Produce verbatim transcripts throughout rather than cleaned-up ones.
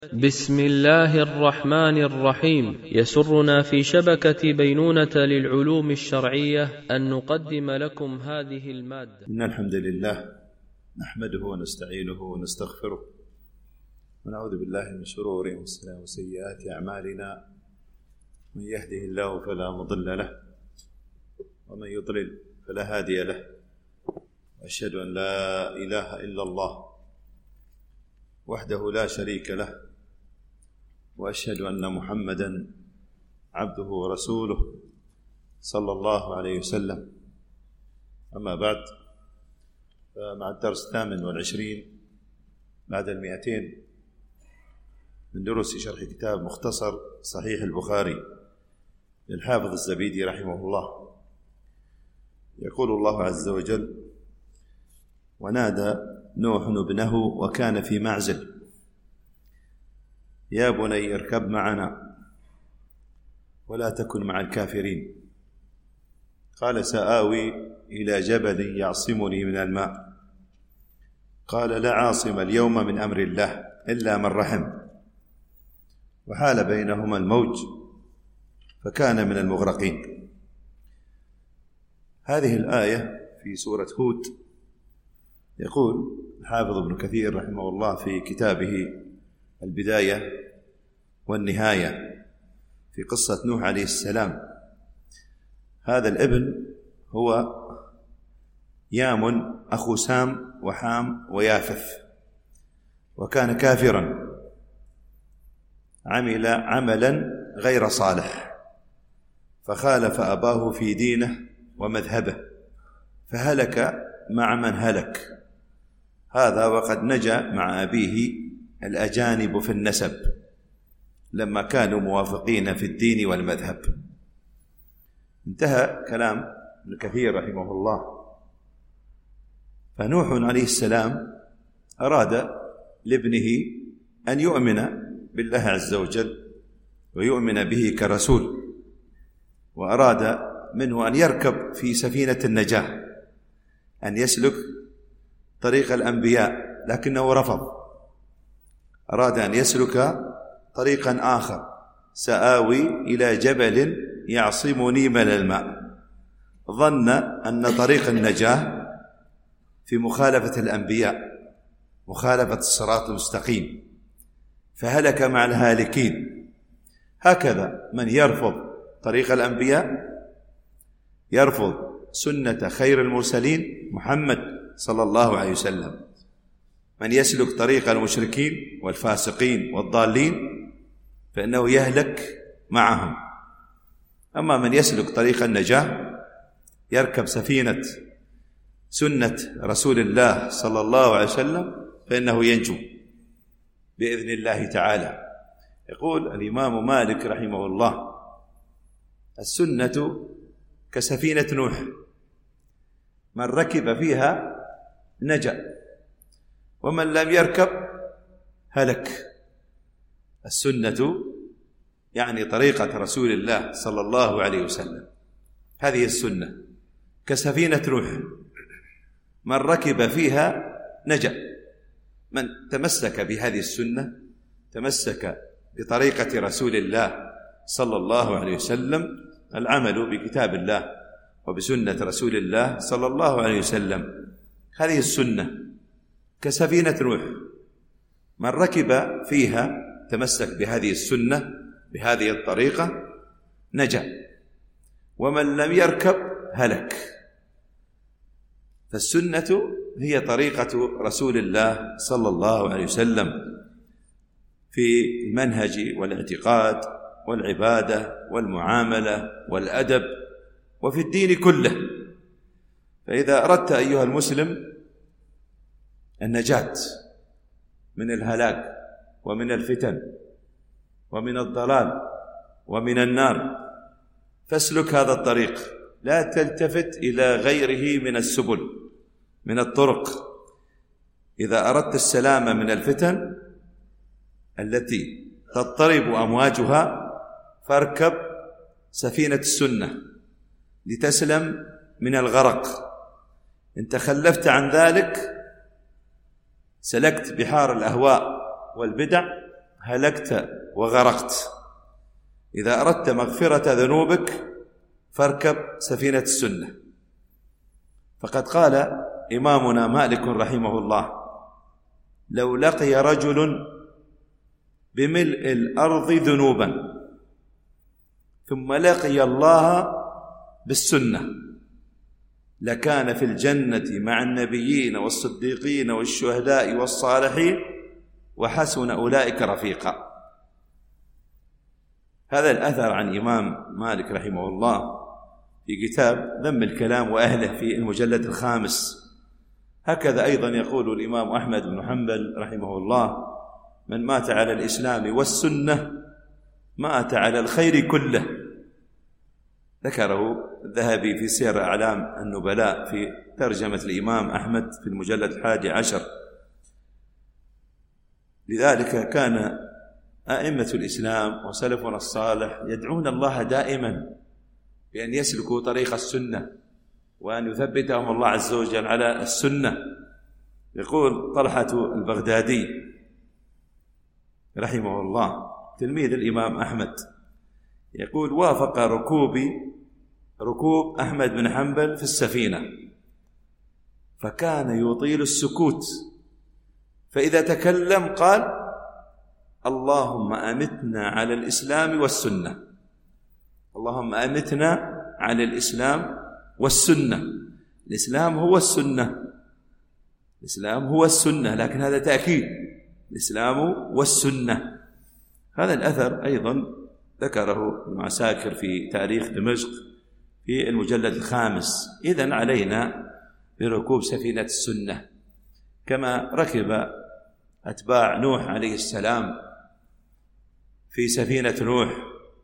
بسم الله الرحمن الرحيم. يسرنا في شبكة بينونة للعلوم الشرعية أن نقدم لكم هذه المادة. إن الحمد لله نحمده ونستعينه ونستغفره ونعوذ بالله من شرور أنفسنا وسيئات أعمالنا، من يهده الله فلا مضل له ومن يضلل فلا هادي له، وأشهد أن لا إله إلا الله وحده لا شريك له، وأشهد أن محمدًا عبده ورسوله صلى الله عليه وسلم. أما بعد، فمع الدرس الثامن والعشرين بعد المئتين من دروس شرح كتاب مختصر صحيح البخاري للحافظ الزبيدي رحمه الله. يقول الله عز وجل: ونادى نوح ابنه وكان في معزل يا بني اركب معنا ولا تكن مع الكافرين، قال سآوي إلى جبل يعصمني من الماء، قال لا عاصم اليوم من أمر الله إلا من رحم، وحال بينهما الموج فكان من المغرقين. هذه الآية في سورة هود. يقول الحافظ ابن كثير رحمه الله في كتابه البداية والنهاية في قصة نوح عليه السلام: هذا الابن هو يام أخو سام وحام ويافث، وكان كافرا، عمل عملا غير صالح، فخالف أباه في دينه ومذهبه، فهلك مع من هلك. هذا وقد نجا مع أبيه الأجانب في النسب لما كانوا موافقين في الدين والمذهب. انتهى كلام ابن كثير رحمه الله. فنوح عليه السلام أراد لابنه أن يؤمن بالله عز وجل ويؤمن به كرسول، وأراد منه أن يركب في سفينة النجاة، أن يسلك طريق الأنبياء، لكنه رفض، أراد أن يسلك طريقا آخر: سآوي إلى جبل يعصمني من الماء. ظن أن طريق النجاة في مخالفة الأنبياء، مخالفة الصراط المستقيم، فهلك مع الهالكين. هكذا من يرفض طريق الأنبياء، يرفض سنة خير المرسلين محمد صلى الله عليه وسلم، من يسلك طريق المشركين والفاسقين والضالين فإنه يهلك معهم. أما من يسلك طريق النجاة، يركب سفينة سنة رسول الله صلى الله عليه وسلم، فإنه ينجو بإذن الله تعالى. يقول الإمام مالك رحمه الله: السنة كسفينة نوح، من ركب فيها نجا، ومن لم يركب هلك. السنة يعني طريقة رسول الله صلى الله عليه وسلم، هذه السنة كسفينة نوح، من ركب فيها نجا. من تمسك بهذه السنة تمسك بطريقة رسول الله صلى الله عليه وسلم، العمل بكتاب الله وبسنة رسول الله صلى الله عليه وسلم. هذه السنة كسفينة نوح، من ركب فيها تمسك بهذه السنة بهذه الطريقة نجا، ومن لم يركب هلك. فالسنة هي طريقة رسول الله صلى الله عليه وسلم في المنهج والاعتقاد والعبادة والمعاملة والأدب وفي الدين كله. فإذا أردت أيها المسلم النجاة من الهلاك ومن الفتن ومن الضلال ومن النار، فاسلك هذا الطريق، لا تلتفت إلى غيره من السبل من الطرق. إذا أردت السلامة من الفتن التي تضطرب أمواجها، فاركب سفينة السنة لتسلم من الغرق. إن تخلفت عن ذلك سلكت بحار الأهواء والبدع، هلكت وغرقت، إذا أردت مغفرة ذنوبك فاركب سفينة السنة. فقد قال إمامنا مالك رحمه الله: لو لقي رجل بملء الأرض ذنوبا ثم لقي الله بالسنة لكان في الجنة مع النبيين والصديقين والشهداء والصالحين وحسن أولئك رفيقا. هذا الأثر عن إمام مالك رحمه الله في كتاب ذم الكلام وأهله في المجلد الخامس. هكذا أيضا يقول الإمام أحمد بن حنبل رحمه الله: من مات على الإسلام والسنة مات على الخير كله. ذكره الذهبي في سير أعلام النبلاء في ترجمة الإمام أحمد في المجلد الحادي عشر. لذلك كان أئمة الإسلام وسلفنا الصالح يدعون الله دائما بأن يسلكوا طريق السنة وأن يثبتهم الله عز وجل على السنة. يقول طلحة البغدادي رحمه الله تلميذ الإمام أحمد، يقول: وافق ركوبي ركوب أحمد بن حنبل في السفينة، فكان يطيل السكوت، فإذا تكلم قال: اللهم أمتنا على الإسلام والسنة، اللهم أمتنا على الإسلام والسنة. الإسلام هو السنة، الإسلام هو السنة، لكن هذا تأكيد، الإسلام والسنة. هذا الأثر أيضا ذكره المعساكر في تاريخ دمشق في المجلد الخامس. إذن علينا بركوب سفينة السنة كما ركب أتباع نوح عليه السلام في سفينة نوح،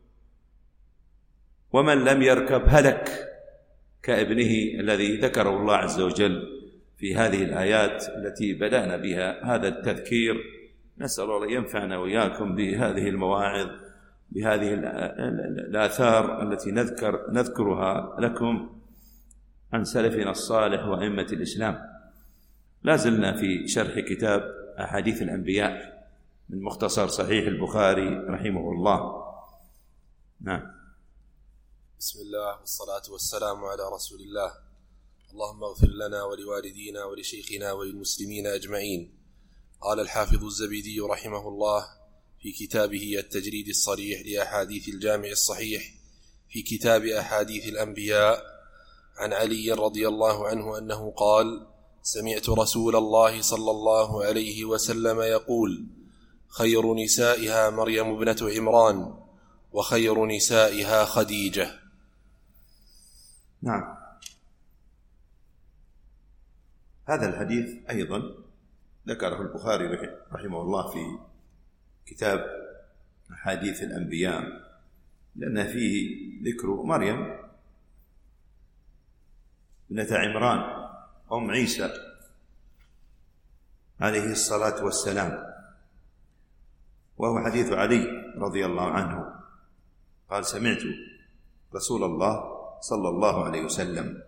ومن لم يركب هلك كابنه الذي ذكره الله عز وجل في هذه الآيات التي بدأنا بها هذا التذكير. نسأل الله ينفعنا وإياكم بهذه المواعظ، بهذه الآثار التي نذكر نذكرها لكم عن سلفنا الصالح وأئمة الإسلام. لا زلنا في شرح كتاب أحاديث الأنبياء من مختصر صحيح البخاري رحمه الله. نعم. بسم الله والصلاة والسلام على رسول الله. اللهم اغفر لنا ولوالدينا ولشيخنا وللمسلمين أجمعين. قال الحافظ الزبيدي رحمه الله في كتابه التجريد الصريح لأحاديث الجامع الصحيح في كتاب أحاديث الأنبياء عن علي رضي الله عنه أنه قال: سمعت رسول الله صلى الله عليه وسلم يقول: خير نسائها مريم ابنة عمران وخير نسائها خديجة. نعم. هذا الحديث أيضا ذكره البخاري رحمه الله في كتاب أحاديث الأنبياء، لأن فيه ذكر مريم ابنة عمران أم عيسى عليه الصلاة والسلام، وهو حديث علي رضي الله عنه قال: سمعت رسول الله صلى الله عليه وسلم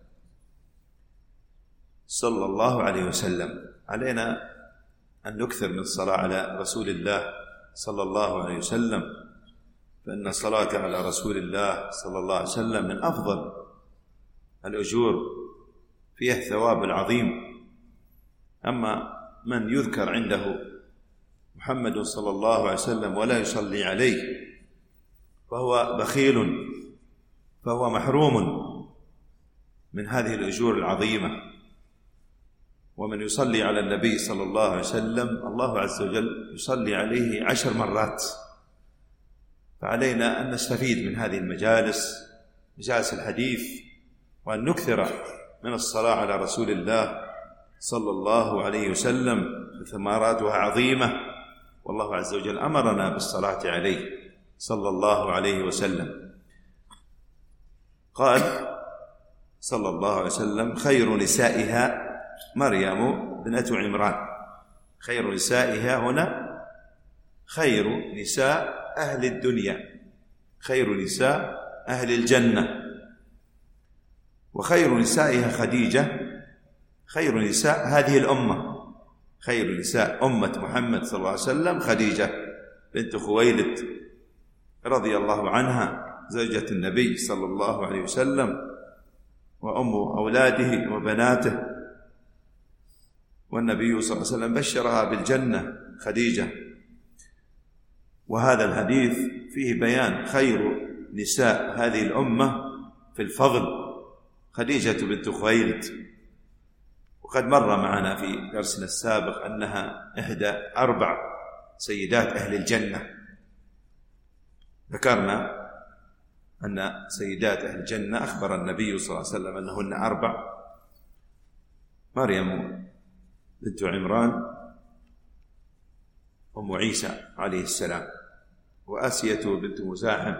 صلى الله عليه وسلم. علينا أن نكثر من الصلاة على رسول الله صلى الله عليه وسلم، فإن الصلاة على رسول الله صلى الله عليه وسلم من أفضل الأجور، فيها الثواب العظيم. أما من يذكر عنده محمد صلى الله عليه وسلم ولا يصلي عليه فهو بخيل، فهو محروم من هذه الأجور العظيمة. ومن يصلي على النبي صلى الله عليه وسلم الله عز وجل يصلي عليه عشر مرات. فعلينا أن نستفيد من هذه المجالس، مجالس الحديث، وأن نكثر من الصلاة على رسول الله صلى الله عليه وسلم، ثمراتها عظيمة، والله عز وجل أمرنا بالصلاة عليه صلى الله عليه وسلم. قال صلى الله عليه وسلم: خير نسائها مريم ابنة عمران. خير نسائها هنا خير نساء أهل الدنيا، خير نساء أهل الجنة. وخير نسائها خديجة، خير نساء هذه الأمة، خير نساء أمة محمد صلى الله عليه وسلم خديجة بنت خويلد رضي الله عنها زوجة النبي صلى الله عليه وسلم وأم أولاده وبناته، والنبي صلى الله عليه وسلم بشرها بالجنة خديجة. وهذا الحديث فيه بيان خير نساء هذه الأمة في الفضل خديجة بنت خويلد، وقد مر معنا في درسنا السابق أنها إحدى أربع سيدات أهل الجنة. ذكرنا أن سيدات أهل الجنة أخبر النبي صلى الله عليه وسلم أنهن أربع: مريم بنت عمران أم عيسى عليه السلام، وآسية بنت مزاحم،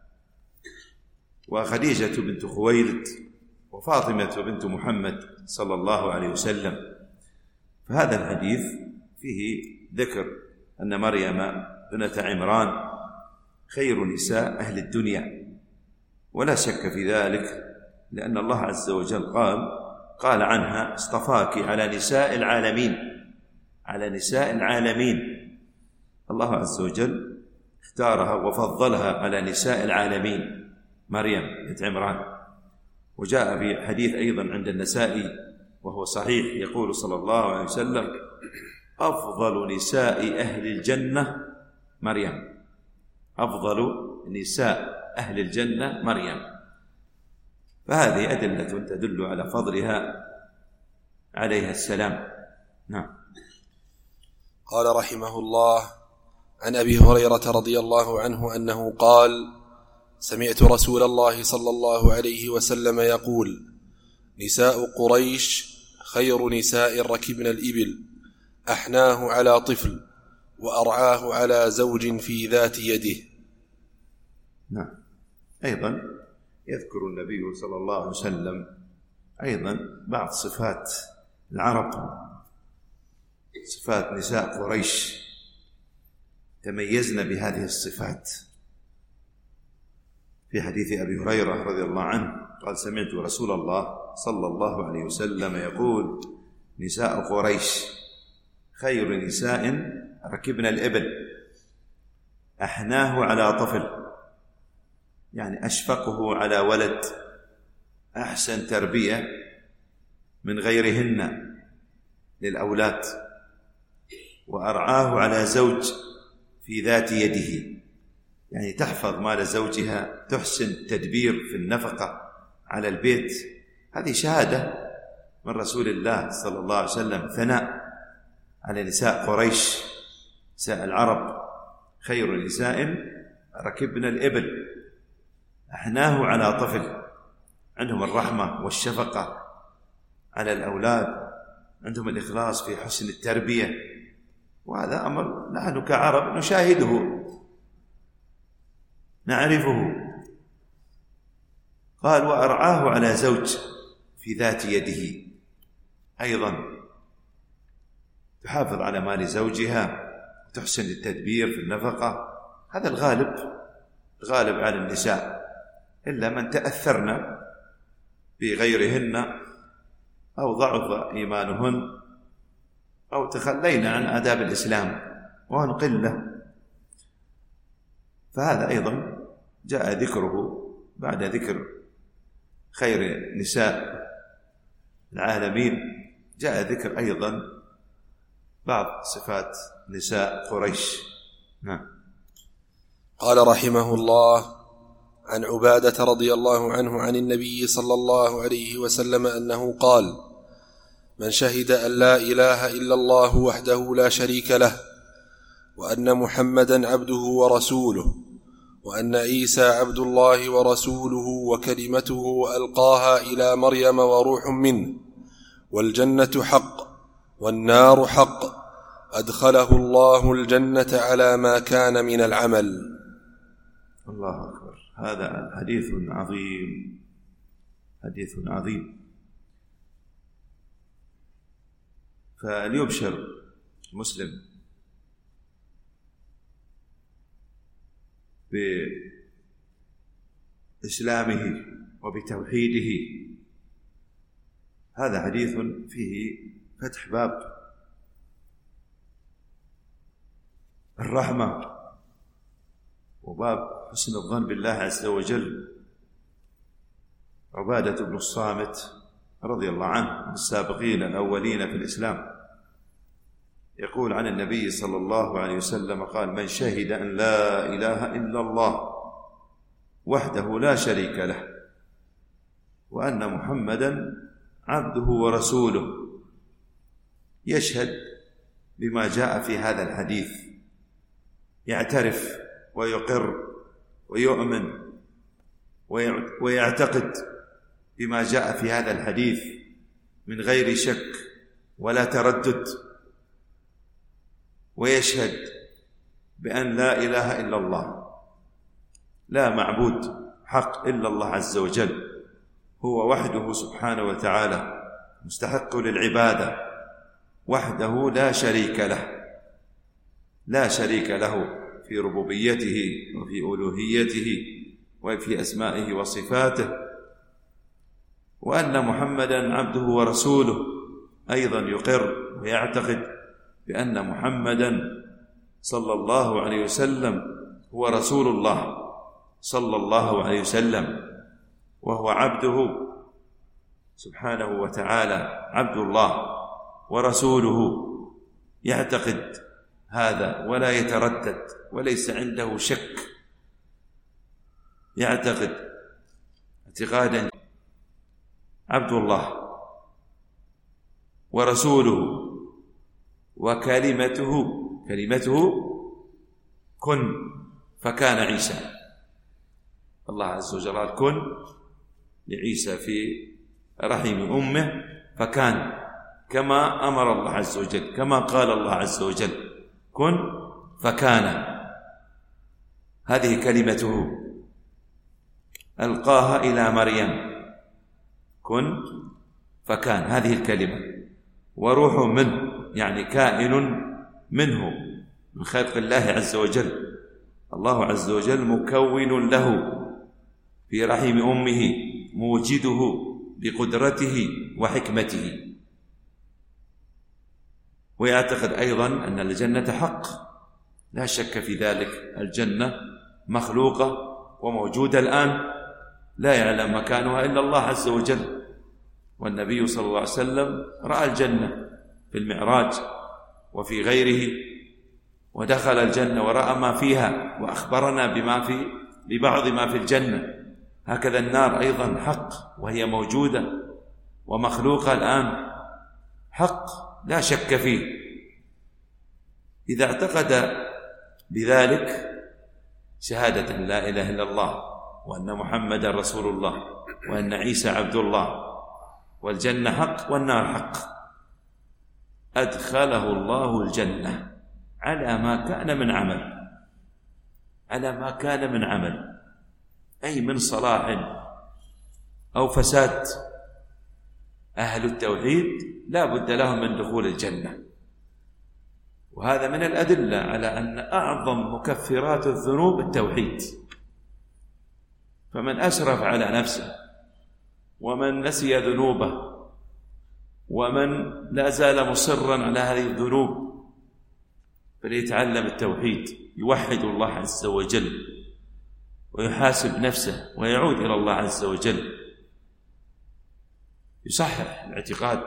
وخديجة بنت خويلد، وفاطمة بنت محمد صلى الله عليه وسلم. فهذا الحديث فيه ذكر أن مريم بنت عمران خير نساء أهل الدنيا، ولا شك في ذلك، لأن الله عز وجل قال قال عنها: اصطفاك على نساء العالمين، على نساء العالمين. الله عز وجل اختارها وفضلها على نساء العالمين مريم بنت عمران. وجاء في حديث أيضا عند النسائي وهو صحيح، يقول صلى الله عليه وسلم: أفضل نساء أهل الجنة مريم، أفضل نساء أهل الجنة مريم. فهذه أدلة تدل على فضلها عليها السلام. نعم. قال رحمه الله: عن أبي هريرة رضي الله عنه أنه قال: سمعت رسول الله صلى الله عليه وسلم يقول: نساء قريش خير نساء ركبن الإبل، أحناه على طفل، وأرعاه على زوج في ذات يده. نعم. أيضا يذكر النبي صلى الله عليه وسلم أيضا بعض صفات العرب، صفات نساء قريش تميزن بهذه الصفات. في حديث أبي هريرة رضي الله عنه قال: سمعت رسول الله صلى الله عليه وسلم يقول: نساء قريش خير نساء ركبن الإبل، أحناه على طفل، يعني أشفقه على ولد، أحسن تربية من غيرهن للأولاد، وأرعاه على زوج في ذات يده، يعني تحفظ مال زوجها، تحسن تدبير في النفقة على البيت. هذه شهادة من رسول الله صلى الله عليه وسلم، ثناء على نساء قريش، نساء العرب خير نساء ركبن الإبل، أحناه على طفل، عندهم الرحمة والشفقة على الأولاد، عندهم الإخلاص في حسن التربية، وهذا أمر نحن كعرب نشاهده نعرفه. قال: وأرعاه على زوج في ذات يده، أيضا تحافظ على مال زوجها وتحسن التدبير في النفقة. هذا الغالب الغالب على النساء، إلا من تأثرن بغيرهن أو ضعف إيمانهن أو تخلين عن آداب الإسلام وهن قلة. فهذا أيضا جاء ذكره بعد ذكر خير نساء العالمين، جاء ذكر أيضا بعض صفات نساء قريش. نعم. قال رحمه الله: عن عبادة رضي الله عنه عن النبي صلى الله عليه وسلم أنه قال: من شهد أن لا إله إلا الله وحده لا شريك له، وأن محمدا عبده ورسوله، وأن عيسى عبد الله ورسوله وكلمته ألقاها إلى مريم وروح منه، والجنة حق والنار حق، أدخله الله الجنة على ما كان من العمل. الله أكبر. هذا حديث عظيم، حديث عظيم. فليبشر مسلم بإسلامه وبتوحيده. هذا حديث فيه فتح باب الرحمة وباب حسن الظن بالله عز وجل. عبادة بن الصامت رضي الله عنه من السابقين الأولين في الإسلام يقول عن النبي صلى الله عليه وسلم قال: من شهد أن لا إله إلا الله وحده لا شريك له وأن محمدا عبده ورسوله، يشهد بما جاء في هذا الحديث، يعترف ويقر ويؤمن ويعتقد بما جاء في هذا الحديث من غير شك ولا تردد، ويشهد بأن لا إله إلا الله، لا معبود حق إلا الله عز وجل، هو وحده سبحانه وتعالى مستحق للعبادة وحده لا شريك له، لا شريك له في ربوبيته وفي ألوهيته وفي أسمائه وصفاته، وأن محمدا عبده ورسوله، أيضا يقر ويعتقد بأن محمدا صلى الله عليه وسلم هو رسول الله صلى الله عليه وسلم، وهو عبده سبحانه وتعالى، عبد الله ورسوله، يعتقد هذا ولا يتردد وليس عنده شك، يعتقد اعتقادا عبد الله ورسوله وكلمته، كلمته كن فكان عيسى. الله عز وجل قال كن لعيسى في رحم أمه فكان، كما أمر الله عز وجل، كما قال الله عز وجل كن فكان. هذه كلمته ألقاها إلى مريم، كن فكان، هذه الكلمة، وروح منه يعني كائن منه من خلق الله عز وجل، الله عز وجل مكون له في رحم أمه، موجده بقدرته وحكمته. ويعتقد أيضا أن الجنة حق، لا شك في ذلك، الجنة مخلوقة وموجودة الآن، لا يعلم مكانها إلا الله عز وجل، والنبي صلى الله عليه وسلم رأى الجنة في المعراج وفي غيره، ودخل الجنة ورأى ما فيها وأخبرنا بما في ببعض ما في الجنة. هكذا النار أيضا حق، وهي موجودة ومخلوقة الآن، حق لا شك فيه. إذا اعتقد بذلك شهادة لا إله إلا الله وأن محمد رسول الله وأن عيسى عبد الله والجنة حق والنار حق، أدخله الله الجنة على ما كان من عمل، على ما كان من عمل، أي من صلاح أو فساد. أهل التوحيد لا بد لهم من دخول الجنة، وهذا من الأدلة على أن أعظم مكفرات الذنوب التوحيد. فمن أسرف على نفسه ومن نسي ذنوبه ومن لا زال مصرا على هذه الذنوب فليتعلم التوحيد، يوحد الله عز وجل ويحاسب نفسه ويعود إلى الله عز وجل، يصحح الاعتقاد،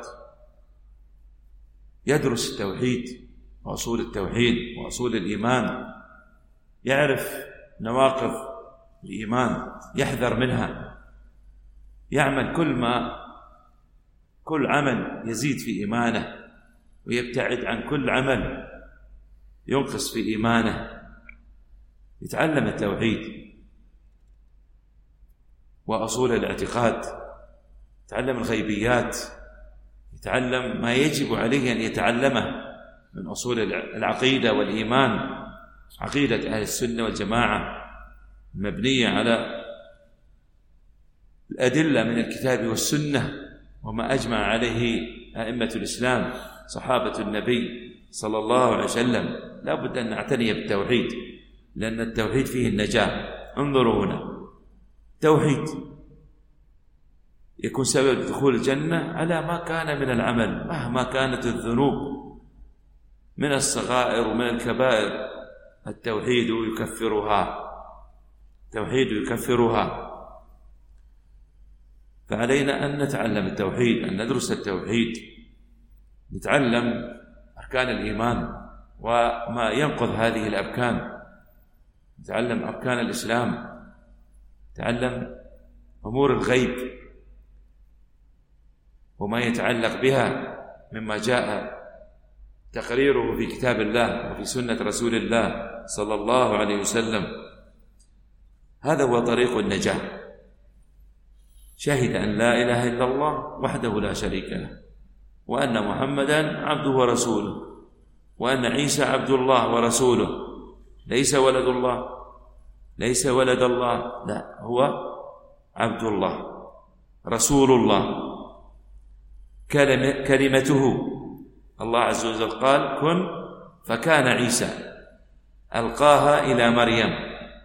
يدرس التوحيد وأصول التوحيد وأصول الإيمان، يعرف نواقض الإيمان، يحذر منها، يعمل كل ما كل عمل يزيد في إيمانه، ويبتعد عن كل عمل ينقص في إيمانه. يتعلم التوحيد وأصول الاعتقاد، يتعلم الغيبيات، يتعلم ما يجب عليه أن يتعلمه من أصول العقيدة والإيمان، عقيدة أهل السنة والجماعة المبنية على الأدلة من الكتاب والسنة وما أجمع عليه أئمة الإسلام صحابة النبي صلى الله عليه وسلم. لا بد أن نعتني بالتوحيد، لأن التوحيد فيه النجاة. انظروا هنا، توحيد يكون سبب دخول الجنة على ما كان من العمل، مهما كانت الذنوب من الصغائر ومن الكبائر، التوحيد يكفرها التوحيد يكفرها. فعلينا أن نتعلم التوحيد، أن ندرس التوحيد، نتعلم أركان الإيمان وما ينقض هذه الأركان، نتعلم أركان الإسلام، نتعلم أمور الغيب وما يتعلق بها مما جاء تقريره في كتاب الله وفي سنة رسول الله صلى الله عليه وسلم. هذا هو طريق النجاة. شهد أن لا إله إلا الله وحده لا شريك له، وأن محمدا عبده ورسوله، وأن عيسى عبد الله ورسوله، ليس ولد الله، ليس ولد الله، لا، هو عبد الله رسول الله، كلمته. الله عز وجل قال كن فكان عيسى، ألقاها إلى مريم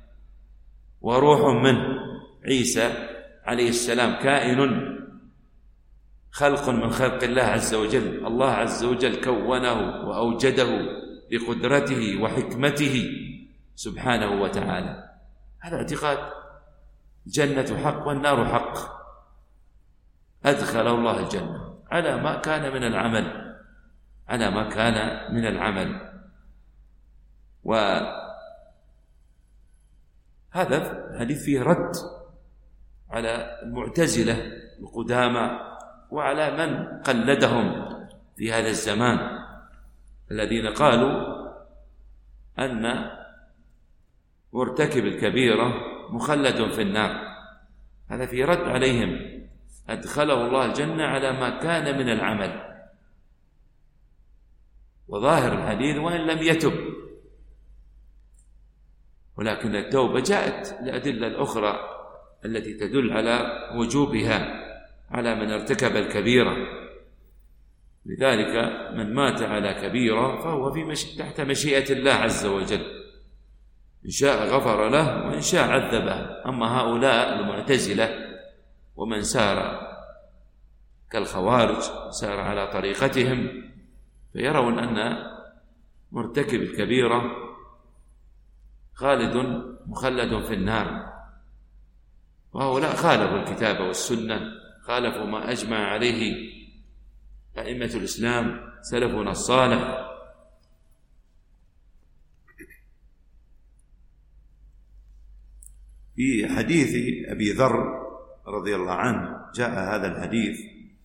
وروح منه. عيسى عليه السلام كائن، خلق من خلق الله عز وجل، الله عز وجل كونه وأوجده بقدرته وحكمته سبحانه وتعالى. هذا اعتقاد. الجنة حق والنار حق، أدخل الله الجنة على ما كان من العمل، على ما كان من العمل. وهذا الحديث فيه رد على المعتزلة القدامى وعلى من قلدهم في هذا الزمان، الذين قالوا أن مرتكب الكبيرة مخلد في النار. هذا فيه رد عليهم، أدخله الله الجنة على ما كان من العمل. وظاهر الحديث وإن لم يتب، ولكن التوبة جاءت الأدلة الأخرى التي تدل على وجوبها على من ارتكب الكبيرة. لذلك من مات على كبيرة فهو في مش... تحت مشيئة الله عز وجل، إن شاء غفر له وإن شاء عذبه. أما هؤلاء المعتزلة ومن سار كالخوارج سار على طريقتهم فيرون أن مرتكب الكبيرة خالد مخلد في النار، وهؤلاء خالفوا الكتاب والسنة، خالفوا ما أجمع عليه أئمة الإسلام سلفنا الصالح. في حديث أبي ذر رضي الله عنه جاء هذا الحديث: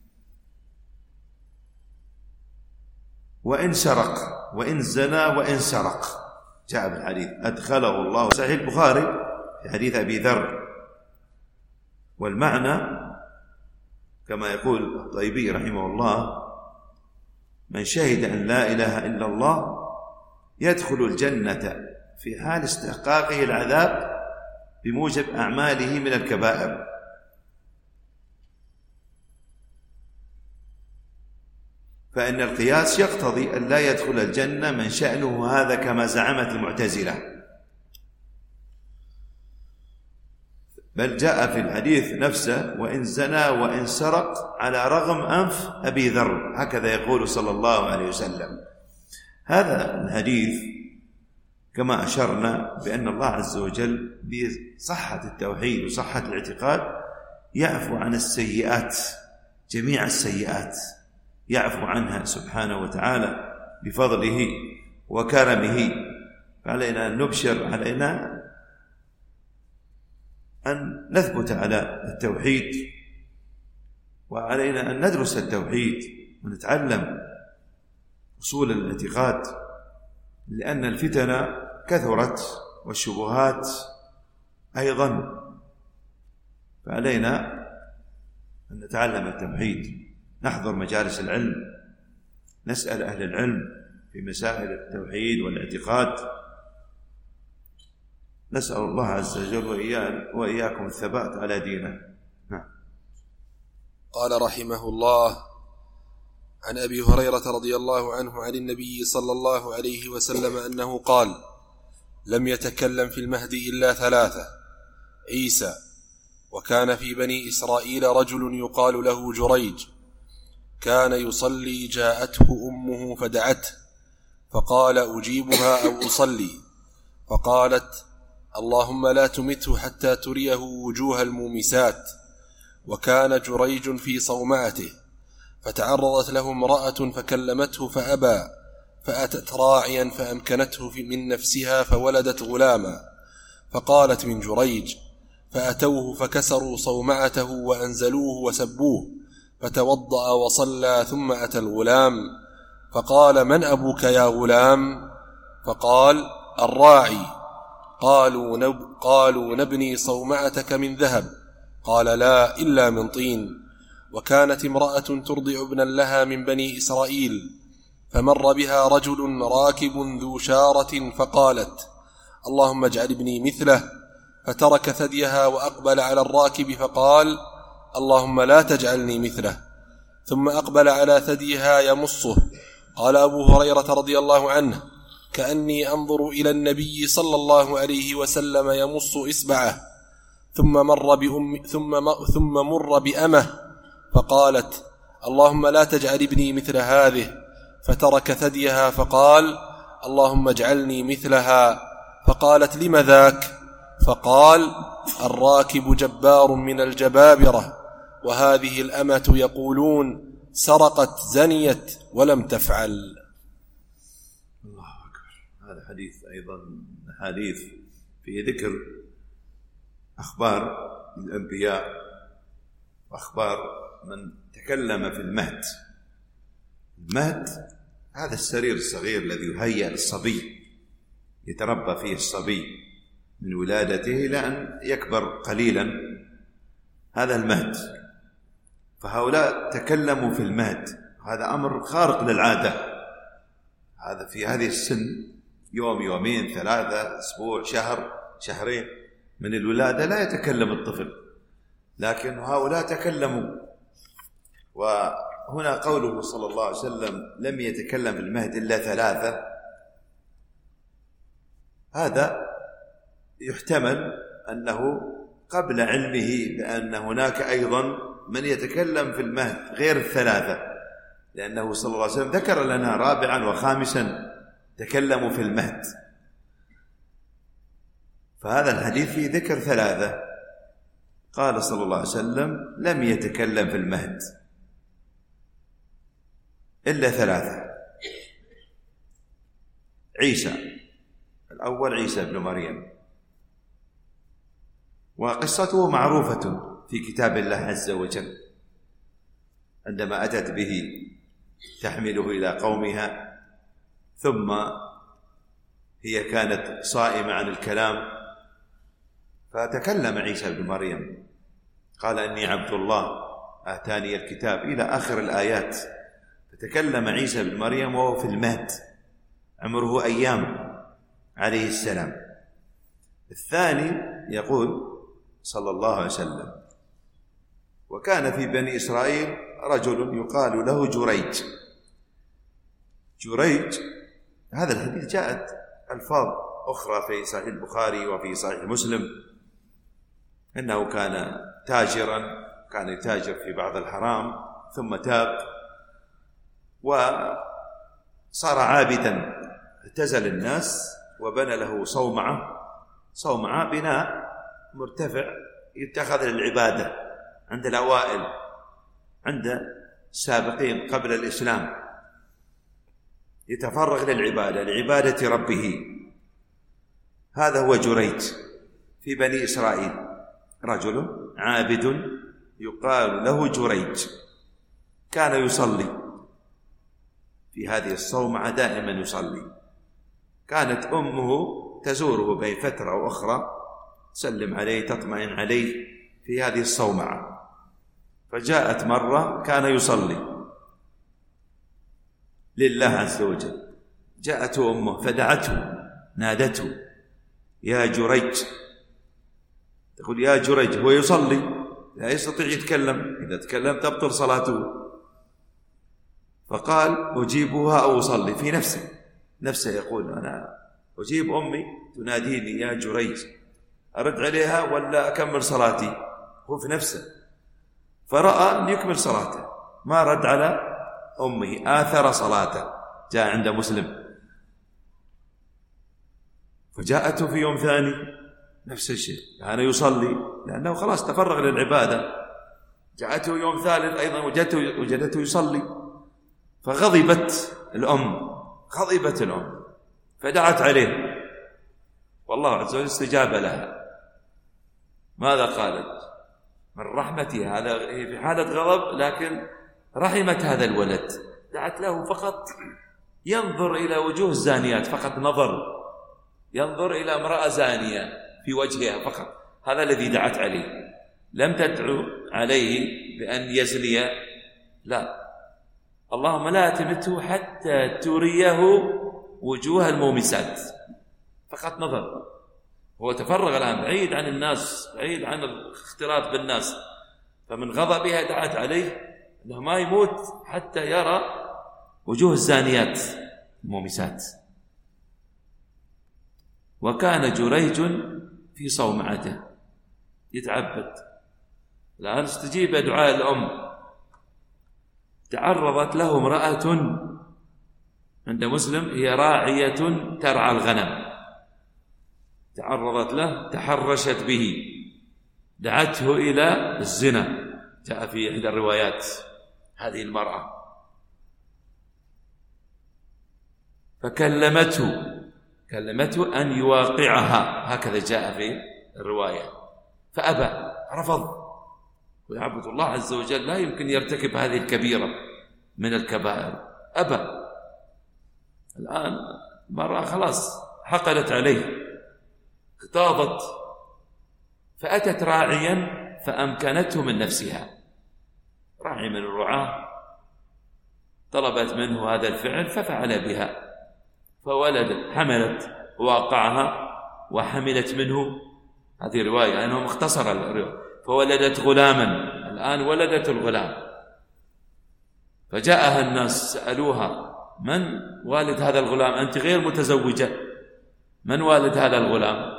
وإن سرق وإن زنى وإن سرق، جاء بالحديث أدخله الله. صحيح البخاري في حديث أبي ذر. والمعنى كما يقول الطيبي رحمه الله: من شهد أن لا إله إلا الله يدخل الجنة في حال استحقاقه العذاب بموجب أعماله من الكبائر. فإن القياس يقتضي أن لا يدخل الجنة من شأنه هذا كما زعمت المعتزلة، بل جاء في الحديث نفسه: وإن زنى وإن سرق على رغم أنف أبي ذر، هكذا يقول صلى الله عليه وسلم. هذا الحديث كما أشرنا بأن الله عز وجل بصحة التوحيد وصحة الاعتقاد يعفو عن السيئات، جميع السيئات يعفو عنها سبحانه وتعالى بفضله وكرمه. فعلينا أن نبشر، علينا أن نثبت على التوحيد، وعلينا أن ندرس التوحيد ونتعلم أصول الاعتقاد، لأن الفتن كثرت والشبهات أيضا، فعلينا أن نتعلم التوحيد، نحضر مجالس العلم، نسأل أهل العلم في مسائل التوحيد والاعتقاد. نسأل الله عز وجل وإياكم الثبات على دينه. نعم. قال رحمه الله: عن أبي هريرة رضي الله عنه عن النبي صلى الله عليه وسلم أنه قال: لم يتكلم في المهد إلا ثلاثة: عيسى، وكان في بني إسرائيل رجل يقال له جريج، كان يصلي جاءته أمه فدعته فقال: أجيبها أو أصلي؟ فقالت: اللهم لا تمته حتى تريه وجوه المومسات. وكان جريج في صومعته، فتعرضت له امرأة فكلمته فأبى، فأتت راعيا فأمكنته من نفسها فولدت غلاما، فقالت من جريج، فأتوه فكسروا صومعته وأنزلوه وسبوه، فتوضأ وصلى، ثم أتى الغلام فقال: من أبوك يا غلام؟ فقال: الراعي. قالوا, نب قالوا نبني صومعتك من ذهب؟ قال: لا، إلا من طين. وكانت امرأة ترضع ابنا لها من بني إسرائيل، فمر بها رجل راكب ذو شارة فقالت: اللهم اجعل ابني مثله، فترك ثديها وأقبل على الراكب فقال: اللهم لا تجعلني مثله، ثم أقبل على ثديها يمصه. قال أبو هريرة رضي الله عنه: كأني أنظر إلى النبي صلى الله عليه وسلم يمص إصبعه، ثم مر بأم ثم ثم مر بأمه فقالت: اللهم لا تجعل ابني مثل هذه، فترك ثديها فقال: اللهم اجعلني مثلها. فقالت: لم ذاك؟ فقال: الراكب جبار من الجبابرة، وهذه الأمة يقولون سرقت زنيت ولم تفعل. الله أكبر. هذا حديث أيضا حديث فيه ذكر أخبار الأنبياء وأخبار من تكلم في المهد. المهد هذا السرير الصغير الذي يهيأ للصبي، يتربى فيه الصبي من ولادته إلى أن يكبر قليلا، هذا المهد. فهؤلاء تكلموا في المهد، هذا أمر خارق للعادة. هذا في هذه السن يوم يومين ثلاثة أسبوع شهر شهرين من الولادة لا يتكلم الطفل، لكن هؤلاء تكلموا. وهنا قوله صلى الله عليه وسلم لم يتكلم في المهد إلا ثلاثة، هذا يحتمل أنه قبل علمه بأن هناك أيضا من يتكلم في المهد غير الثلاثة، لأنه صلى الله عليه وسلم ذكر لنا رابعا وخامسا تكلموا في المهد. فهذا الحديث فيه ذكر ثلاثة. قال صلى الله عليه وسلم لم يتكلم في المهد إلا ثلاثة: عيسى الأول، عيسى بن مريم، وقصته معروفة في كتاب الله عز وجل، عندما أتت به تحمله إلى قومها، ثم هي كانت صائمة عن الكلام، فتكلم عيسى بن مريم قال إني عبد الله آتاني الكتاب إلى آخر الآيات. فتكلم عيسى بن مريم وهو في المهد عمره أيام عليه السلام. الثاني يقول صلى الله عليه وسلم: وكان في بني إسرائيل رجل يقال له جريج. جريج هذا الحديث جاءت ألفاظ أخرى في صحيح البخاري وفي صحيح مسلم إنه كان تاجرا، كان يتاجر في بعض الحرام ثم تاب وصار عابدا، اعتزل الناس وبنى له صومعة. صومعة بناء مرتفع يتخذ للعبادة عند الأوائل، عند السابقين قبل الإسلام، يتفرغ للعبادة لعبادة ربه. هذا هو جريج في بني إسرائيل، رجل عابد يقال له جريج، كان يصلي في هذه الصومعة، دائما يصلي. كانت أمه تزوره بين فترة وأخرى، تسلم عليه تطمئن عليه في هذه الصومعة. فجاءت مرة كان يصلي لله عز وجل، جاءته أمه فدعته، نادته: يا جريج. تقول يا جريج، هو يصلي لا يستطيع يتكلم، إذا تكلم تبطل صلاته. فقال: أجيبها أو أصلي؟ في نفسه نفسه يقول أنا أجيب أمي تناديني يا جريج، أرد عليها ولا أكمل صلاتي؟ هو في نفسه، فرأى أن يكمل صلاته، ما رد على أمه، آثر صلاته. جاء عند مسلم. فجاءته في يوم ثاني نفس الشيء كان يصلي لأنه خلاص تفرغ للعبادة. جاءته يوم ثالث أيضا وجدته, وجدته يصلي، فغضبت الأم غضبت الأم فدعت عليه، والله عز وجل استجاب لها. ماذا قالت؟ من رحمتها، هذا في حالة غضب لكن رحمت هذا الولد، دعت له فقط ينظر إلى وجوه الزانيات، فقط نظر ينظر إلى امرأة زانية في وجهها فقط، هذا الذي دعت عليه. لم تدعو عليه بأن يزني، لا، اللهم لا تمته حتى تريه وجوه المومسات، فقط نظر. هو تفرغ الآن بعيد عن الناس، بعيد عن الاختلاط بالناس، فمن غضبها دعت عليه أنه ما يموت حتى يرى وجوه الزانيات المومسات. وكان جريج في صومعته يتعبد. الآن استجيب دعاء الأم. تعرضت له امرأة عند مسلم هي راعية ترعى الغنم، تعرضت له تحرشت به، دعته إلى الزنا، جاء في إحدى الروايات هذه المرأة، فكلمته كلمته أن يواقعها، هكذا جاء في الرواية، فأبى، رفض. ويعبد الله عز وجل لا يمكن يرتكب هذه الكبيرة من الكبائر، أبى. الآن مرة خلاص حقلت عليه، اغتاظت، فأتت راعيا فأمكنته من نفسها، راعي من الرعاة طلبت منه هذا الفعل ففعل بها، فولدت، حملت، واقعها وحملت منه، هذه رواية لأنه مختصر الرواية، فولدت غلاما. الآن ولدت الغلام، فجاءها الناس سألوها من والد هذا الغلام؟ أنت غير متزوجة، من والد هذا الغلام؟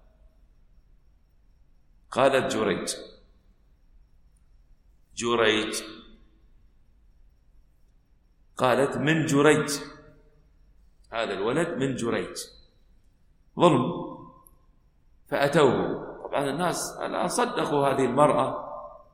قالت جريج. جريج قالت من جريج، هذا الولد من جريج، ظلم. فأتوه، طبعا الناس الآن صدقوا هذه المرأة،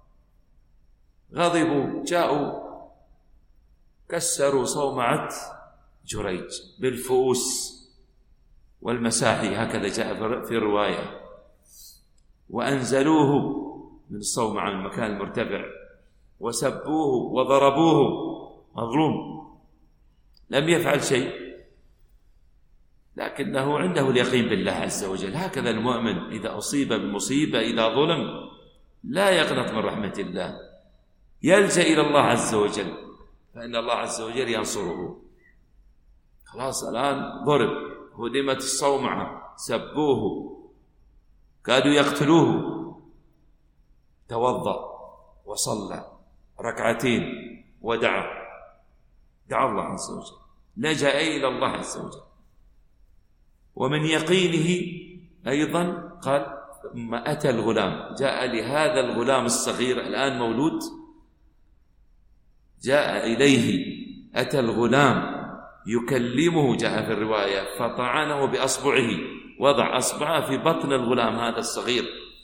غضبوا، جاءوا كسروا صومعة جريج بالفؤوس والمساحي، هكذا جاء في الرواية، وأنزلوه من الصومعة من المكان المرتفع، وسبوه وضربوه، مظلوم لم يفعل شيء، لكنه عنده اليقين بالله عز وجل. هكذا المؤمن إذا أصيب بمصيبة، إذا ظلم، لا يقنط من رحمة الله، يلجأ إلى الله عز وجل، فإن الله عز وجل ينصره. خلاص الآن ضرب، هدمت الصومعة، سبوه، كادوا يقتلوه، توضأ وصلى ركعتين ودعا، دعا الله عز وجل، لجأ إلى الله عز وجل. ومن يقينه أيضا قال ثم أتى الغلام، جاء لهذا الغلام الصغير الآن مولود، جاء إليه، أتى الغلام يكلمه، جاء في الرواية فطعنه بأصبعه، وضع أصبعه في بطن الغلام هذا الصغير،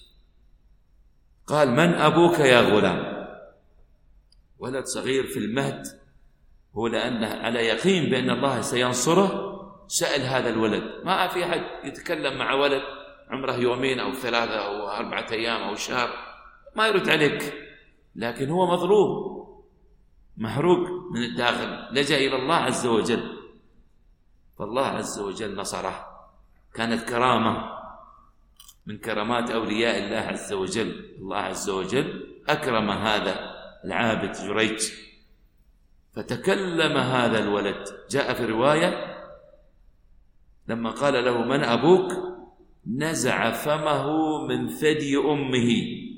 قال من أبوك يا غلام؟ ولد صغير في المهد، هو لأنه على يقين بأن الله سينصره سأل هذا الولد. ما في أحد يتكلم مع ولد عمره يومين أو ثلاثة أو أربعة أيام أو شهر ما يرد عليك، لكن هو مظلوم محروق من الداخل، لجأ إلى الله عز وجل، فالله عز وجل نصره. كانت كرامة من كرامات أولياء الله عز وجل، الله عز وجل أكرم هذا العابد جريج، فتكلم هذا الولد. جاء في رواية لما قال له من أبوك نزع فمه من ثدي أمه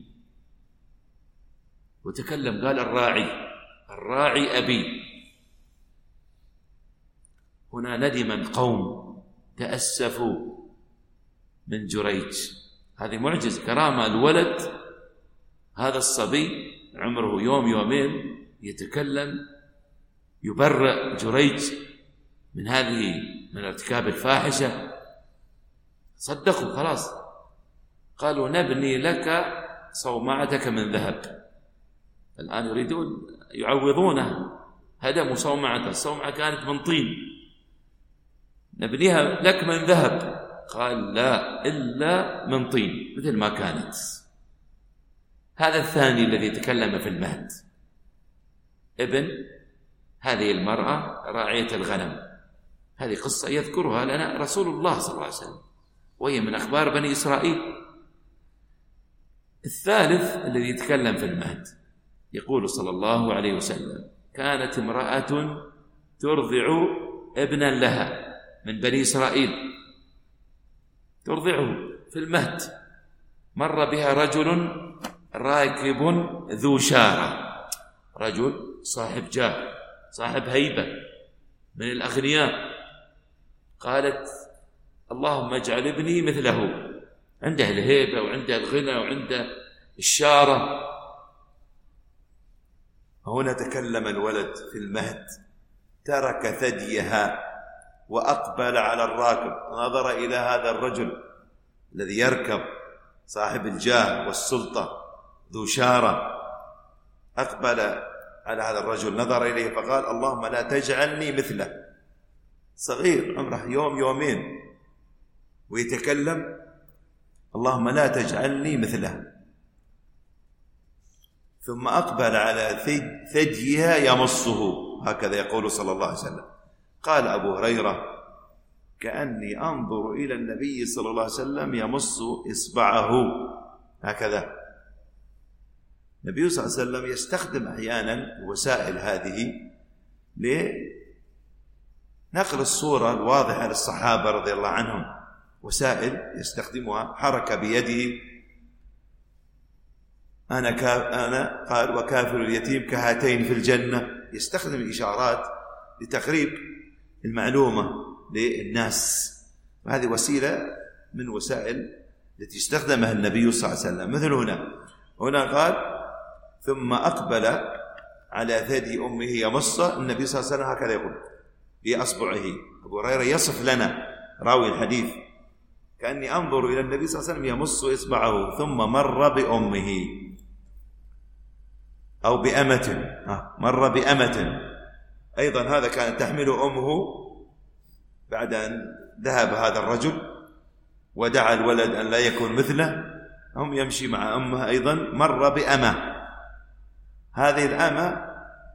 وتكلم، قال الراعي، الراعي أبي. هنا ندم القوم تأسفوا من جريج، هذه معجزة كرامة. الولد هذا الصبي عمره يوم يومين يتكلم، يبرئ جريج من هذه من ارتكاب الفاحشة، صدقوا خلاص. قالوا نبني لك صومعتك من ذهب. الآن يريدون يعوضونه، هدموا صومعته، الصومعة كانت من طين، نبنيها لك من ذهب. قال لا، إلا من طين مثل ما كانت. هذا الثاني الذي تكلم في المهد، ابن هذه المرأة راعية الغنم. هذه قصة يذكرها لنا رسول الله صلى الله عليه وسلم، وهي من أخبار بني إسرائيل. الثالث الذي يتكلم في المهد يقول صلى الله عليه وسلم: كانت امرأة ترضع ابنا لها من بني إسرائيل، ترضعه في المهد. مر بها رجل راكب ذو شارة، رجل صاحب جاه، صاحب هيبة، من الأغنياء. قالت: اللهم اجعل ابني مثله، عنده الهيبة وعنده الغنى وعنده الشارة. هنا تكلم الولد في المهد، ترك ثديها وأقبل على الراكب، نظر إلى هذا الرجل الذي يركب، صاحب الجاه والسلطة ذو شارة، أقبل على هذا الرجل، نظر إليه فقال: اللهم لا تجعلني مثله. صغير عمره يوم يومين ويتكلم: اللهم لا تجعلني مثله. ثم أقبل على ثديها يمصه، هكذا يقول صلى الله عليه وسلم. قال أبو هريرة: كأني أنظر إلى النبي صلى الله عليه وسلم يمص إصبعه هكذا. النبي صلى الله عليه وسلم يستخدم أحيانا وسائل هذه لنقل الصورة الواضحة للصحابة رضي الله عنهم، وسائل يستخدمها، حركة بيده، أنا, كا أنا قال وكافر اليتيم كهاتين في الجنة، يستخدم الإشارات لتقريب المعلومة للناس. وهذه وسيلة من وسائل التي استخدمها النبي صلى الله عليه وسلم. مثل هنا هنا قال: ثم أقبل على ثدي أمه يمصه. النبي صلى الله عليه وسلم هكذا يقول بأصبعه. أبو هريرة يصف لنا راوي الحديث: كأني أنظر إلى النبي صلى الله عليه وسلم يمص إصبعه ثم مر بأمه أو بأمة، مر بأمة أيضا. هذا كانت تحمل أمه بعد أن ذهب هذا الرجل ودعا الولد أن لا يكون مثله، هم يمشي مع أمه أيضا. مر بأمة، هذه الأمة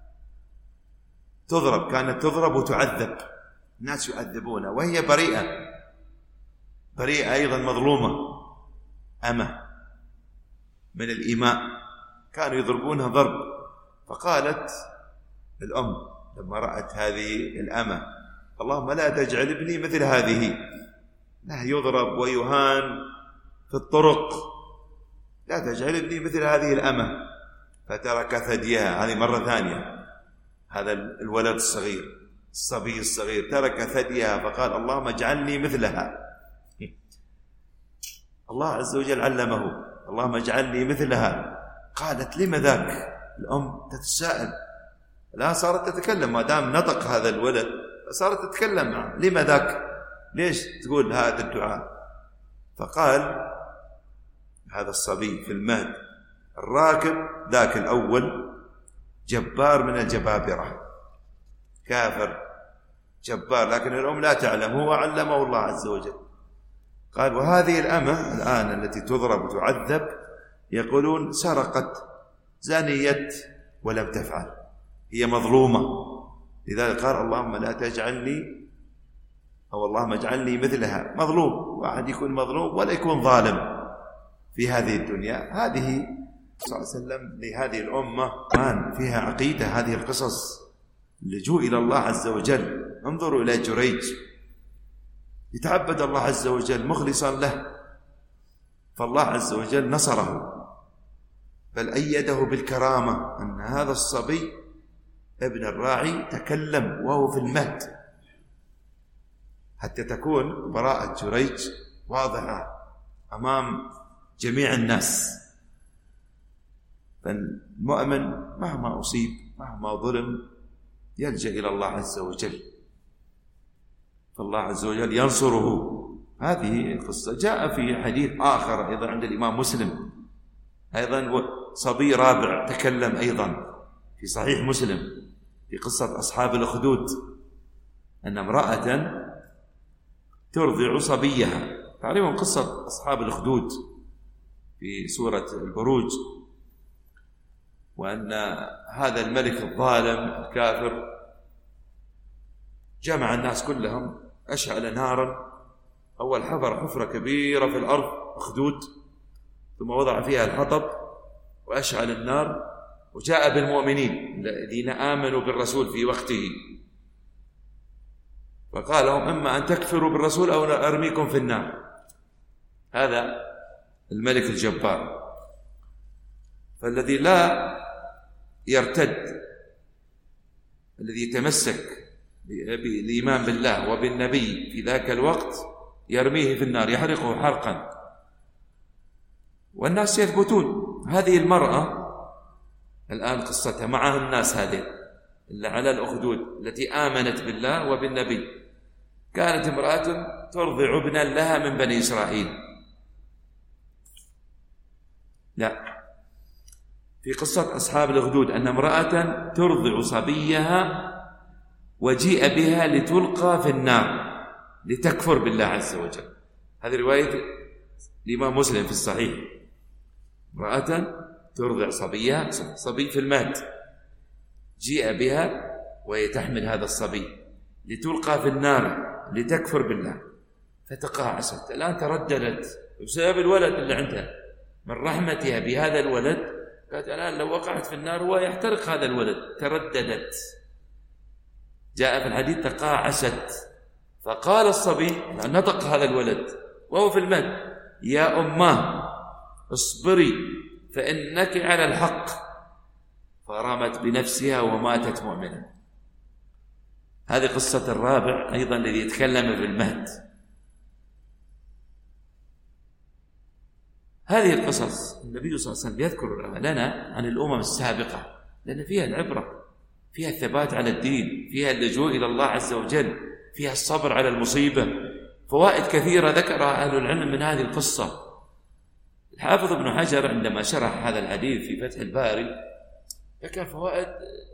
تضرب، كانت تضرب وتعذب، الناس يعذبونها وهي بريئة، بريئة أيضا، مظلومة، أمة من الإيماء، كانوا يضربونها ضرب. فقالت الأم لما رأت هذه الأمة: اللهم لا تجعل ابني مثل هذه، لا يضرب ويهان في الطرق، لا تجعل ابني مثل هذه الأمة. فترك ثديها، هذه مرة ثانية، هذا الولد الصغير، الصبي الصغير، ترك ثديها فقال: اللهم اجعلني مثلها. الله عز وجل علمه: اللهم اجعلني مثلها. قالت: لما ذاك؟ الأم تتساءل، لا صارت تتكلم، ما دام نطق هذا الولد صارت تتكلم معه، لما ذاك؟ ليش تقول هذا الدعاء؟ فقال هذا الصبي في المهد: الراكب ذاك الأول جبار من الجبابرة، كافر جبار، لكن الأم لا تعلم، هو علمه الله عز وجل. قال: وهذه الأمة الآن التي تضرب وتعذب، يقولون سرقت، زانيت ولم تفعل، هي مظلومة. لذلك قال: اللهم لا تجعلني، أو اللهم اجعلني مثلها. مظلوم، واحد يكون مظلوم ولا يكون ظالم في هذه الدنيا. هذه صلى الله عليه وسلم لهذه الأمة كان فيها عقيدة. هذه القصص اللجوء إلى الله عز وجل. انظروا إلى جريج، يتعبد الله عز وجل مخلصا له، فالله عز وجل نصره، بل أيده بالكرامة. أن هذا الصبي ابن الراعي تكلم وهو في المهد، حتى تكون براءة جريج واضحة أمام جميع الناس. فالمؤمن مهما أصيب، مهما ظلم، يلجأ إلى الله عز وجل، فالله عز وجل ينصره. هذه القصة. جاء في حديث آخر أيضا عند الإمام مسلم أيضا صبي رابع تكلم أيضا في صحيح مسلم في قصة أصحاب الأخدود، أن امرأة ترضع صبيها. تعرفون قصة أصحاب الأخدود في سورة البروج، وأن هذا الملك الظالم الكافر جمع الناس كلهم، أشعل نارا، أول حفر حفرة كبيرة في الأرض أخدود، ثم وضع فيها الحطب وأشعل النار، وجاء بالمؤمنين الذين آمنوا بالرسول في وقته، فقال لهم إما أن تكفروا بالرسول أو أرميكم في النار. هذا الملك الجبار. فالذي لا يرتد، الذي يتمسك بالإيمان بالله وبالنبي في ذاك الوقت يرميه في النار، يحرقه حرقا، والناس يثبتون. هذه المرأة الآن قصتها معها الناس هذه اللي على الأخدود التي آمنت بالله وبالنبي، كانت امرأة ترضع ابنا لها من بني إسرائيل. لا، في قصة أصحاب الأخدود أن امرأة ترضع صبيها وجيء بها لتلقى في النار لتكفر بالله عز وجل. هذه رواية الإمام مسلم في الصحيح. امرأة ترضع صبيها، صبي في المهد، جيء بها وهي تحمل هذا الصبي لتلقى في النار لتكفر بالله، فتقاعست. الآن ترددت بسبب الولد اللي عندها، من رحمتها بهذا الولد قالت الآن لو وقعت في النار هو يحترق هذا الولد. ترددت، جاء في الحديث تقاعست، فقال الصبي، نطق هذا الولد وهو في المهد، يا أماه اصبري فإنك على الحق، فرمت بنفسها وماتت مؤمنة. هذه قصة الرابع أيضا الذي يتكلم في المهد. هذه القصص النبي صلى الله عليه وسلم يذكر لنا عن الأمم السابقة، لأن فيها العبرة، فيها الثبات على الدين، فيها اللجوء إلى الله عز وجل، فيها الصبر على المصيبة. فوائد كثيرة ذكرها أهل العلم من هذه القصة. الحافظ ابن حجر عندما شرح هذا الحديث في فتح الباري ذكر فوائد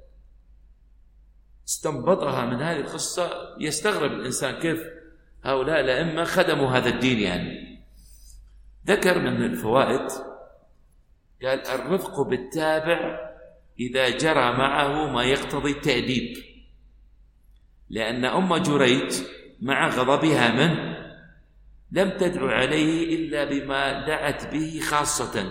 استنبطها من هذه القصة. يستغرب الإنسان كيف هؤلاء الأئمة خدموا هذا الدين. يعني ذكر من الفوائد، قال الرفق بالتابع إذا جرى معه ما يقتضي التأديب، لأن أم جريج مع غضبها منه لم تدعو عليه إلا بما دعت به خاصة،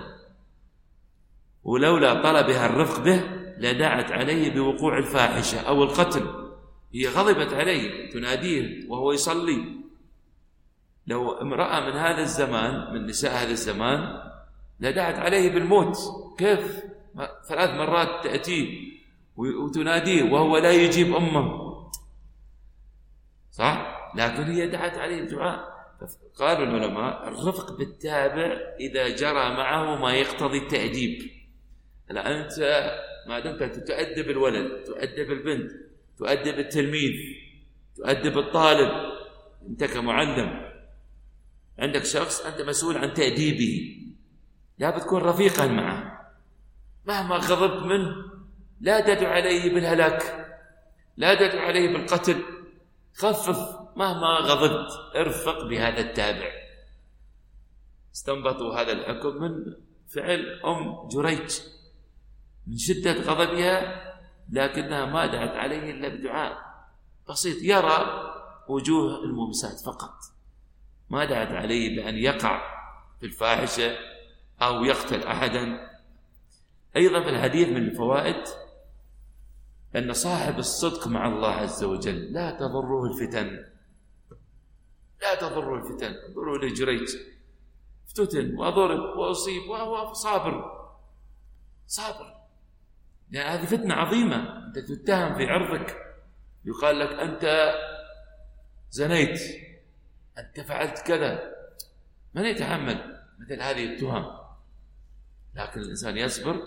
ولولا طلبها الرفق به لدعت عليه بوقوع الفاحشة أو القتل. هي غضبت عليه تناديه وهو يصلي. لو امرأة من هذا الزمان، من نساء هذا الزمان، لدعت عليه بالموت. كيف ثلاث مرات تأتيه وتناديه وهو لا يجيب أمه، صح؟ لكن هي دعت عليه الدعاء. قالوا العلماء الرفق بالتابع إذا جرى معه ما يقتضي التأديب. لا، أنت ما دمت تؤدب الولد، تؤدب البنت، تؤدب التلميذ، تؤدب الطالب، أنت كمعلم عندك شخص أنت مسؤول عن تأديبه، لا بتكون رفيقا معه. مهما غضبت منه لا تدعو عليه بالهلاك، لا تدعو عليه بالقتل، خفف. مهما غضبت ارفق بهذا التابع. استنبطوا هذا الحكم من فعل أم جريج، من شدة غضبها لكنها ما دعت عليه إلا بدعاء بسيط يرى وجوه المومسات فقط، ما دعت عليه بأن يقع في الفاحشة أو يقتل أحدا. أيضا في الحديث من الفوائد أن صاحب الصدق مع الله عز وجل لا تضره الفتن، لا تضره الفتن. انظروا لجريج، افتتن وضرب وأصيب وهو صابر صابر، يعني هذه فتنة عظيمة. أنت تتهم في عرضك، يقال لك أنت زنيت، أنت فعلت كذا، من يتحمل مثل هذه التهم؟ لكن الإنسان يصبر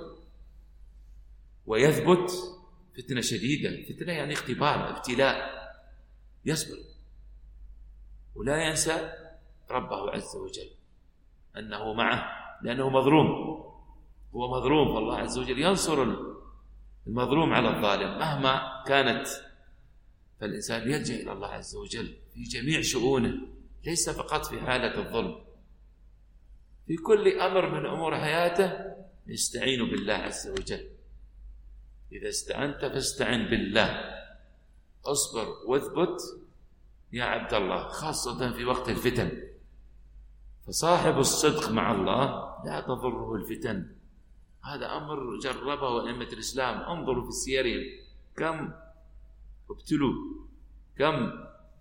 ويثبت. فتنة شديدة، فتنة يعني اختبار، ابتلاء، يصبر ولا ينسى ربه عز وجل أنه معه، لأنه مظلوم، هو مظلوم، فالله عز وجل ينصر المظلوم على الظالم مهما كانت. فالإنسان يلجأ إلى الله عز وجل في جميع شؤونه، ليس فقط في حالة الظلم، في كل أمر من أمور حياته يستعين بالله عز وجل. إذا استعنت فاستعن بالله، أصبر واثبت يا عبد الله، خاصة في وقت الفتن. فصاحب الصدق مع الله لا تضره الفتن، هذا أمر جربه أئمة الإسلام. انظروا في سيرهم كم ابتلوا، كم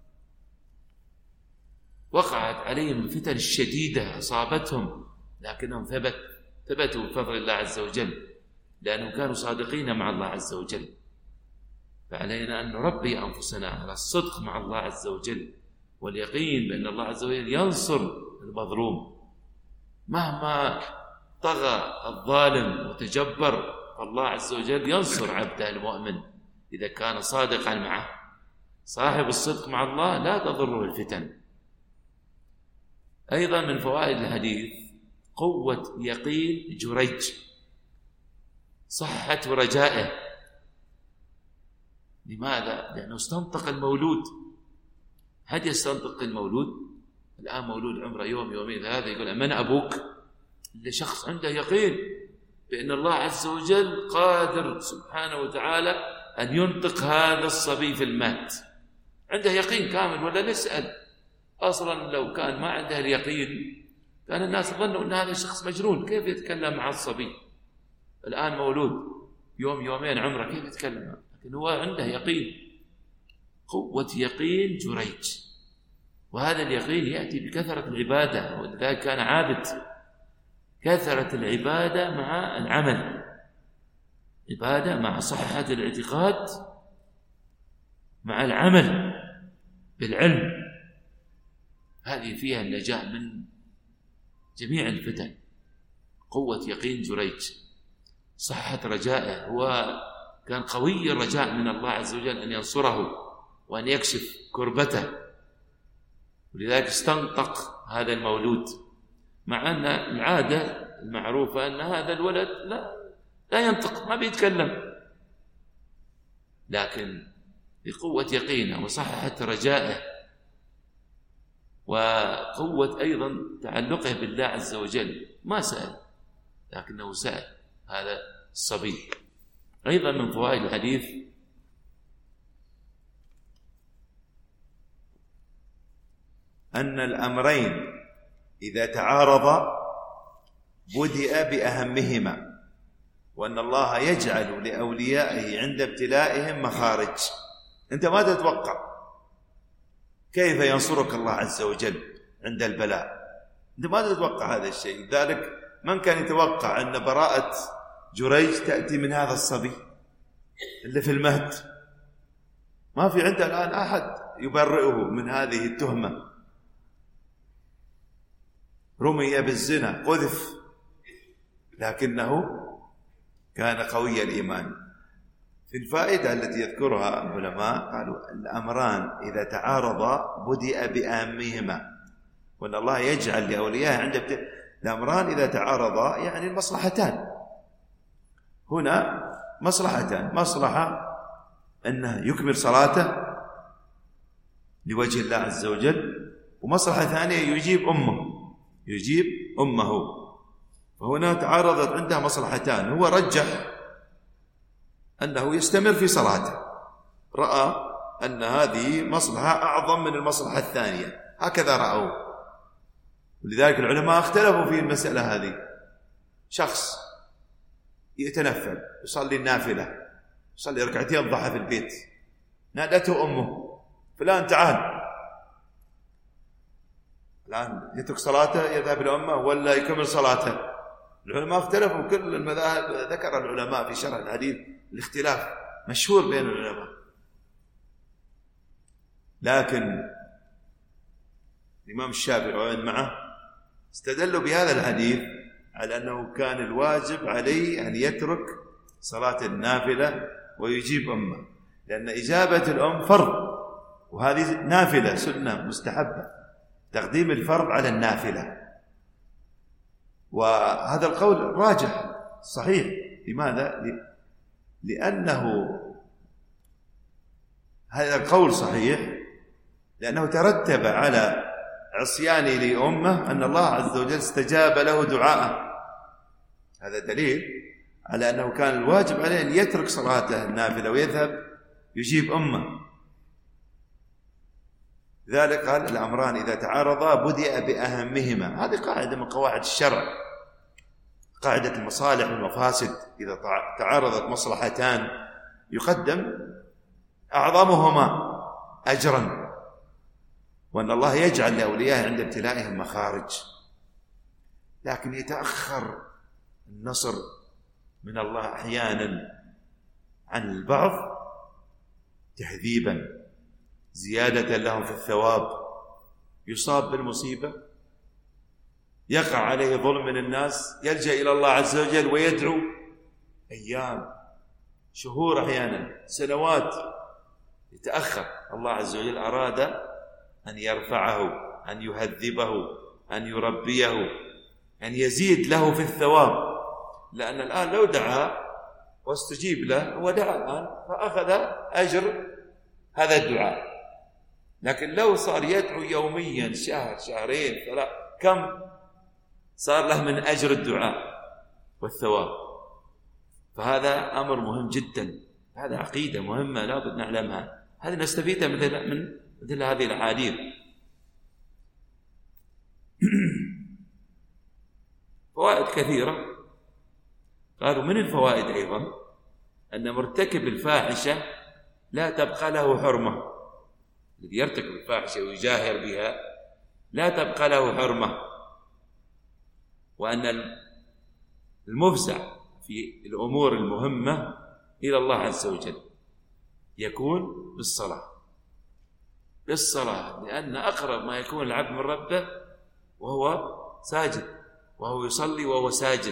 وقعت عليهم الفتن الشديدة أصابتهم، لكنهم ثبت ثبتوا بفضل الله عز وجل، لأنهم كانوا صادقين مع الله عز وجل. فعلينا أن نربي أنفسنا على الصدق مع الله عز وجل، واليقين بأن الله عز وجل ينصر المظلوم مهما طغى الظالم وتجبر، فالله عز وجل ينصر عبده المؤمن إذا كان صادقا معه. صاحب الصدق مع الله لا تضره الفتن. أيضا من فوائد الحديث قوة يقين جريج، صحة رجائه. لماذا؟ لأنه استنطق المولود. هل يستنطق المولود؟ الآن مولود عمره يوم يومين ثلاثة يقول من أبوك؟ إلا شخص عنده يقين بأن الله عز وجل قادر سبحانه وتعالى أن ينطق هذا الصبي في المهد، عنده يقين كامل. ولا نسأل أصلا لو كان ما عنده اليقين كان الناس ظنوا أن هذا الشخص مجنون، كيف يتكلم مع الصبي؟ الآن مولود يوم يومين عمره كيف يتكلم؟ لكن هو عنده يقين، قوة يقين جريج. وهذا اليقين يأتي بكثرة العبادة، ولذلك كان عابد. كثرة العبادة مع العمل، عبادة مع صحة الاعتقاد مع العمل بالعلم، هذه فيها النجاة من جميع الفتن. قوة يقين جريج، صحة رجائه، هو كان قوي الرجاء من الله عز وجل أن ينصره وأن يكشف كربته، ولذلك استنطق هذا المولود، مع أن العادة المعروفة أن هذا الولد لا, لا ينطق، ما بيتكلم، لكن بقوة يقينه وصحة رجائه وقوة أيضا تعلقه بالله عز وجل ما سأل، لكنه سأل هذا الصبي. أيضا من فوائد الحديث أن الأمرين إذا تعارضا بدأ بأهمهما، وأن الله يجعل لأوليائه عند ابتلائهم مخارج. أنت ما تتوقع كيف ينصرك الله عز وجل عند البلاء، أنت ما تتوقع هذا الشيء. ذلك من كان يتوقع أن براءة جريج تأتي من هذا الصبي اللي في المهد؟ ما في عنده الآن أحد يبرئه من هذه التهمة. رمي بالزنا، قذف، لكنه كان قوي الإيمان. في الفائدة التي يذكرها العلماء قالوا الأمران إذا تعارضا بدأ بأهمهما، وأن الله يجعل لأوليائه عند ابتلاء. الأمران إذا تعارضا يعني المصلحتان. هنا مصلحتان، مصلحة أنه يكمل صلاته لوجه الله عز وجل، ومصلحة ثانية يجيب أمه يجيب أمه. فهنا تعارضت عنده مصلحتان، هو رجح أنه يستمر في صلاته، رأى أن هذه مصلحة أعظم من المصلحة الثانية، هكذا رأوا. ولذلك العلماء اختلفوا في المسألة هذه. شخص يتنفل يصلي النافلة، يصلي ركعتين الضحى في البيت، نادته أمه فلان تعال، الآن يترك صلاته يذهب إلى أمه ولا يكمل صلاته؟ العلماء اختلفوا، كل المذاهب ذكر العلماء في شرح الحديث الاختلاف مشهور بين العلماء. لكن الإمام الشافعي ومن معه استدلوا بهذا الحديث على أنه كان الواجب عليه أن يترك صلاة النافلة ويجيب أمه، لأن إجابة الأم فرض، وهذه نافلة سنة مستحبة، تقديم الفرض على النافلة، وهذا القول راجح صحيح. لماذا؟ لأنه هذا القول صحيح لأنه ترتب على عصيانه لأمه أن الله عز وجل استجاب له دعاءه. هذا دليل على أنه كان الواجب عليه أن يترك صلاته النافلة ويذهب يجيب أمه. ذلك قال الأمران إذا تعارضا بدأ بأهمهما. هذه قاعدة من قواعد الشرع، قاعدة المصالح والمفاسد. إذا تعارضت مصلحتان يقدم أعظمهما أجرا، وأن الله يجعل لأوليائه عند ابتلائهم مخارج، لكن يتأخر النصر من الله أحيانا عن البعض تهذيبا زيادة لهم في الثواب. يصاب بالمصيبة، يقع عليه ظلم من الناس، يلجأ إلى الله عز وجل ويدعو أيام، شهور، أحيانا سنوات، يتأخر. الله عز وجل أراد أن يرفعه، أن يهذبه، أن يربيه، أن يزيد له في الثواب. لأن الآن لو دعا واستجيب له، هو دعا الآن فأخذ أجر هذا الدعاء. لكن لو صار يدعو يوميا شهر شهرين ثلاث، كم صار له من أجر الدعاء والثواب؟ فهذا أمر مهم جدا، هذا عقيدة مهمة لابد نعلمها. هذه نستفيدها مثل من مثل هذه الأحاديث. فوائد كثيرة. قالوا من الفوائد أيضا أن مرتكب الفاحشة لا تبقى له حرمة. الذي يرتكب الفاحشة ويجاهر بها لا تبقى له حرمة، وأن المفزع في الأمور المهمة إلى الله عز وجل يكون بالصلاة بالصلاة لأن أقرب ما يكون العبد من ربه وهو ساجد، وهو يصلي وهو ساجد.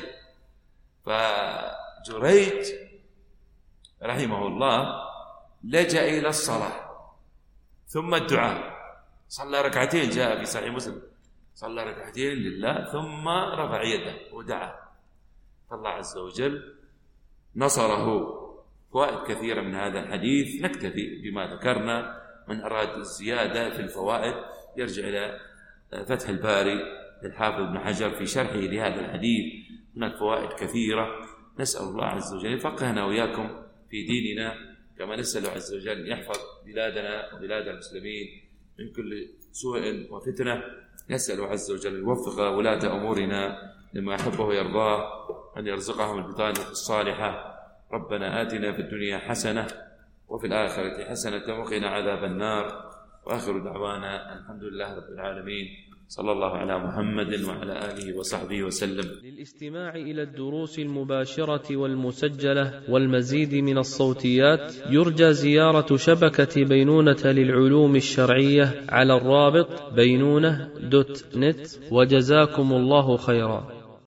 فجريج رحمه الله لجأ إلى الصلاة ثم الدعاء. صلى ركعتين، جاء في صحيح مسلم، صلى ركعتين لله ثم رفع يده ودعا، فالله عز وجل نصره. فوائد كثيرة من هذا الحديث. نكتفي بما ذكرنا. من أراد الزيادة في الفوائد يرجع إلى فتح الباري للحافظ ابن حجر في شرحه لهذا الحديث. هناك فوائد كثيرة. نسأل الله عز وجل يفقهنا وإياكم في ديننا، كما نسأل عز وجل يحفظ بلادنا وبلاد المسلمين من كل سوء وفتنة. نسأل عز وجل يوفق ولاة أمورنا لما يحبه ويرضاه، أن يرزقهم البطانة الصالحة. ربنا آتنا في الدنيا حسنة وفي الآخرة حسنة وقنا عذاب النار. وآخر دعوانا الحمد لله رب العالمين، صلى الله على محمد وعلى آله وصحبه وسلم. للاستماع إلى الدروس المباشرة والمسجلة والمزيد من الصوتيات يرجى زيارة شبكة بينونة للعلوم الشرعية على الرابط بينونة دوت نت. وجزاكم الله خيرا.